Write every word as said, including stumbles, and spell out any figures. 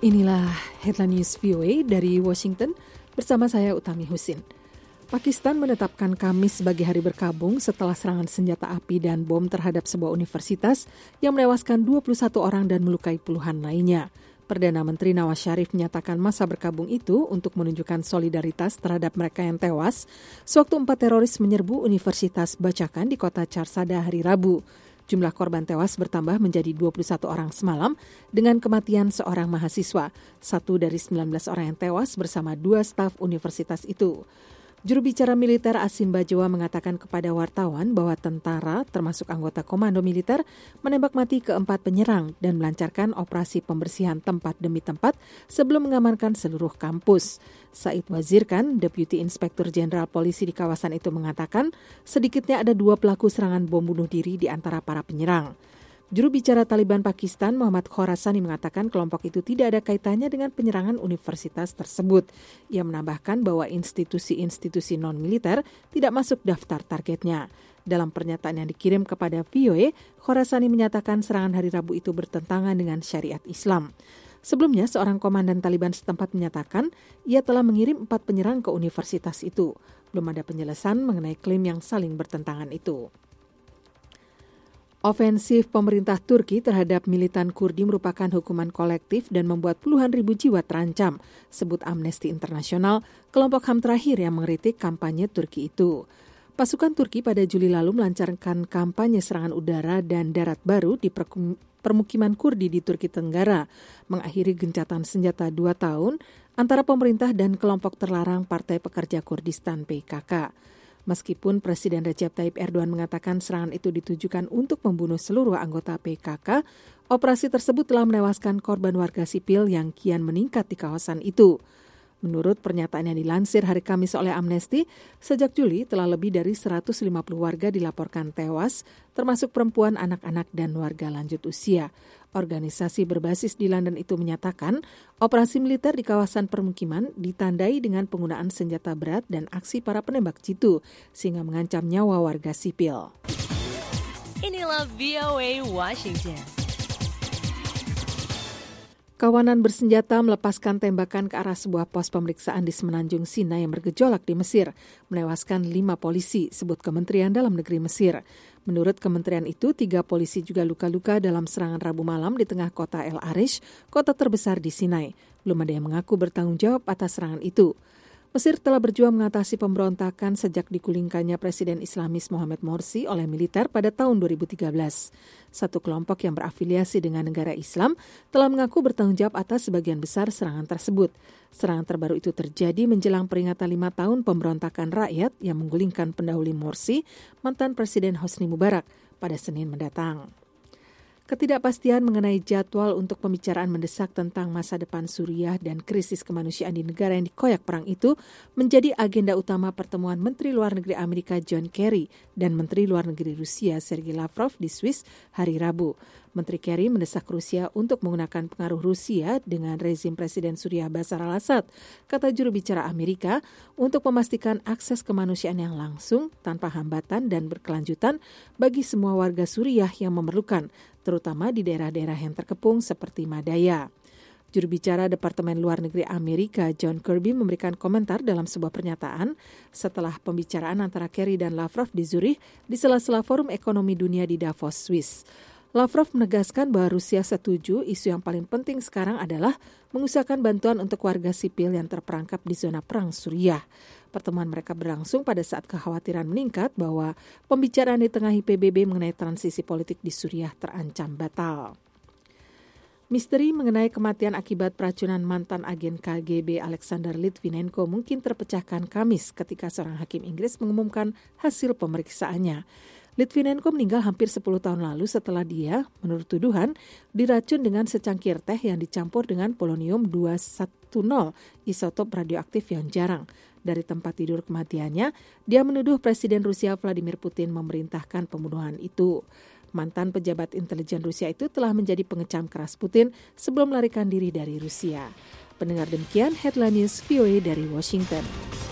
Inilah Headline News V O A dari Washington bersama saya Utami Husin. Pakistan menetapkan Kamis sebagai hari berkabung setelah serangan senjata api dan bom terhadap sebuah universitas yang menewaskan dua puluh satu orang dan melukai puluhan lainnya. Perdana Menteri Nawaz Sharif menyatakan masa berkabung itu untuk menunjukkan solidaritas terhadap mereka yang tewas sewaktu empat teroris menyerbu Universitas Bacakan di kota Charsada hari Rabu. Jumlah korban tewas bertambah menjadi dua puluh satu orang semalam dengan kematian seorang mahasiswa, satu dari sembilan belas orang yang tewas bersama dua staf universitas itu. Juru bicara militer Asim Bajwa mengatakan kepada wartawan bahwa tentara, termasuk anggota komando militer, menembak mati keempat penyerang dan melancarkan operasi pembersihan tempat demi tempat sebelum mengamankan seluruh kampus. Said Wazirkan, Deputi Inspektur Jenderal Polisi di kawasan itu mengatakan sedikitnya ada dua pelaku serangan bom bunuh diri di antara para penyerang. Juru bicara Taliban Pakistan Muhammad Khorasani mengatakan kelompok itu tidak ada kaitannya dengan penyerangan universitas tersebut. Ia menambahkan bahwa institusi-institusi non-militer tidak masuk daftar targetnya. Dalam pernyataan yang dikirim kepada V O A, Khorasani menyatakan serangan hari Rabu itu bertentangan dengan syariat Islam. Sebelumnya, seorang komandan Taliban setempat menyatakan ia telah mengirim empat penyerang ke universitas itu. Belum ada penjelasan mengenai klaim yang saling bertentangan itu. Ofensif pemerintah Turki terhadap militan Kurdi merupakan hukuman kolektif dan membuat puluhan ribu jiwa terancam, sebut Amnesty International, kelompok H A M terakhir yang mengkritik kampanye Turki itu. Pasukan Turki pada Juli lalu melancarkan kampanye serangan udara dan darat baru di permukiman Kurdi di Turki Tenggara, mengakhiri gencatan senjata dua tahun antara pemerintah dan kelompok terlarang Partai Pekerja Kurdistan P K K. Meskipun Presiden Recep Tayyip Erdogan mengatakan serangan itu ditujukan untuk membunuh seluruh anggota P K K, operasi tersebut telah menewaskan korban warga sipil yang kian meningkat di kawasan itu. Menurut pernyataan yang dilansir hari Kamis oleh Amnesty, sejak Juli telah lebih dari seratus lima puluh warga dilaporkan tewas, termasuk perempuan, anak-anak, dan warga lanjut usia. Organisasi berbasis di London itu menyatakan operasi militer di kawasan permukiman ditandai dengan penggunaan senjata berat dan aksi para penembak jitu sehingga mengancam nyawa warga sipil. Inilah V O A Washington. Kawanan bersenjata melepaskan tembakan ke arah sebuah pos pemeriksaan di Semenanjung Sinai yang bergejolak di Mesir, menewaskan lima polisi, sebut Kementerian Dalam Negeri Mesir. Menurut kementerian itu, tiga polisi juga luka-luka dalam serangan Rabu malam di tengah kota El Arish, kota terbesar di Sinai. Belum ada yang mengaku bertanggung jawab atas serangan itu. Mesir telah berjuang mengatasi pemberontakan sejak digulingkannya Presiden Islamis Mohamed Morsi oleh militer pada tahun dua ribu tiga belas. Satu kelompok yang berafiliasi dengan negara Islam telah mengaku bertanggung jawab atas sebagian besar serangan tersebut. Serangan terbaru itu terjadi menjelang peringatan lima tahun pemberontakan rakyat yang menggulingkan pendahulu Morsi, mantan Presiden Hosni Mubarak, pada Senin mendatang. Ketidakpastian mengenai jadwal untuk pembicaraan mendesak tentang masa depan Suriah dan krisis kemanusiaan di negara yang dikoyak perang itu menjadi agenda utama pertemuan Menteri Luar Negeri Amerika John Kerry dan Menteri Luar Negeri Rusia Sergei Lavrov di Swiss hari Rabu. Menteri Kerry mendesak Rusia untuk menggunakan pengaruh Rusia dengan rezim Presiden Suriah Bashar al-Assad, kata juru bicara Amerika, untuk memastikan akses kemanusiaan yang langsung, tanpa hambatan dan berkelanjutan bagi semua warga Suriah yang memerlukan, terutama di daerah-daerah yang terkepung seperti Madaya. Juru bicara Departemen Luar Negeri Amerika John Kirby memberikan komentar dalam sebuah pernyataan setelah pembicaraan antara Kerry dan Lavrov di Zurich di sela-sela Forum Ekonomi Dunia di Davos, Swiss. Lavrov menegaskan bahwa Rusia setuju isu yang paling penting sekarang adalah mengusahakan bantuan untuk warga sipil yang terperangkap di zona perang Suriah. Pertemuan mereka berlangsung pada saat kekhawatiran meningkat bahwa pembicaraan ditengahi P B B mengenai transisi politik di Suriah terancam batal. Misteri mengenai kematian akibat peracunan mantan agen K G B Alexander Litvinenko mungkin terpecahkan Kamis ketika seorang hakim Inggris mengumumkan hasil pemeriksaannya. Litvinenko meninggal hampir sepuluh tahun lalu setelah dia, menurut tuduhan, diracun dengan secangkir teh yang dicampur dengan polonium dua sepuluh, isotop radioaktif yang jarang. Dari tempat tidur kematiannya, dia menuduh Presiden Rusia Vladimir Putin memerintahkan pembunuhan itu. Mantan pejabat intelijen Rusia itu telah menjadi pengecam keras Putin sebelum melarikan diri dari Rusia. Pendengar demikian Headline News V O A dari Washington.